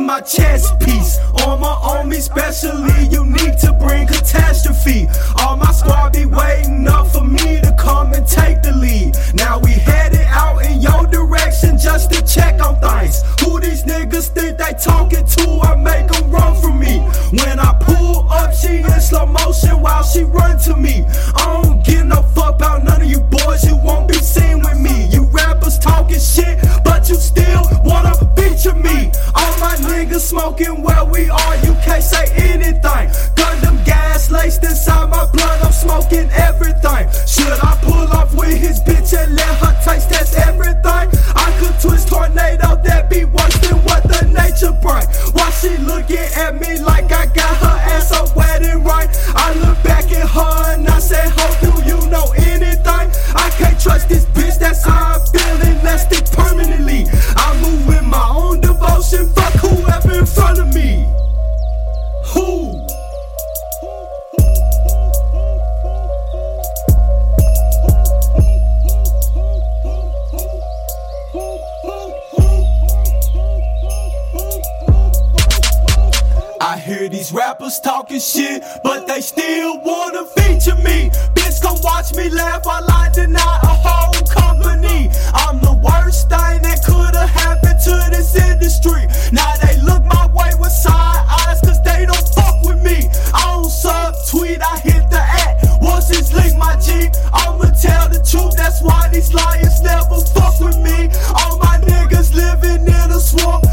my chess piece. On my army, especially unique to bring catastrophe. All my squad be waiting up for me to come and take the lead. Now we headed out in your direction just to check on things. Who these niggas think they talking to? I make them run from me. When I pull up, she in slow motion while she run to me. I don't give no fuck about none of you boys, you won't be seen with me. You rappers talking shit, but you still wanna feature me. All my niggas smoking where we are, you can't say anything. Gundam gas laced inside my blood, I'm smoking everything. Should I pull off with his bitch and let her taste test everything? I could twist tornado, that be worse than what the nature bring. Why she looking at me like I got her ass a wedding ring? I look back at her and I said, ho, do you know anything? I can't trust this bitch, that's how I'm feeling, lasting permanently. I move with my own devotion, fuck whoever in front of me. Who? I hear these rappers talking shit, but they still wanna feature me. Bitch, come watch me laugh while I deny a whole company. I'm the worst thing that could've happened to this industry. Now they look my way with side eyes, cause they don't fuck with me. I don't subtweet, I hit the at. Once it's linked my G, I'ma tell the truth. That's why these liars never fuck with me. All my niggas living in a swamp,